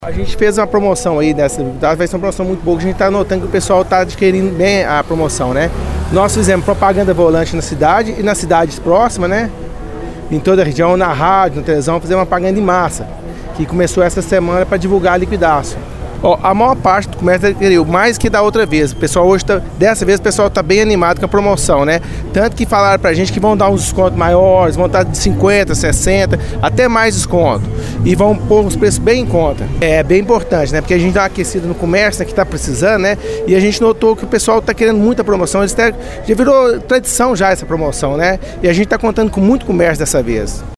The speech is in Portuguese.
A gente fez uma promoção aí dessa, vai ser uma promoção muito boa, que a gente está notando que o pessoal está adquirindo bem a promoção, né? Nós fizemos propaganda volante na cidade e nas cidades próximas, né? Em toda a região, na rádio, na televisão, fizemos uma propaganda em massa, que começou essa semana para divulgar a liquidação. Ó, a maior parte do comércio adquiriu, mais que da outra vez. O pessoal hoje, dessa vez, o pessoal está bem animado com a promoção, né? Tanto que falaram pra gente que vão dar uns descontos maiores, vão estar de 50, 60, até mais desconto. E vão pôr os preços bem em conta. É bem importante, né? Porque a gente dá uma aquecida no comércio, né, que está precisando, né? E a gente notou que o pessoal está querendo muita promoção. Já virou tradição já essa promoção, né? E a gente está contando com muito comércio dessa vez.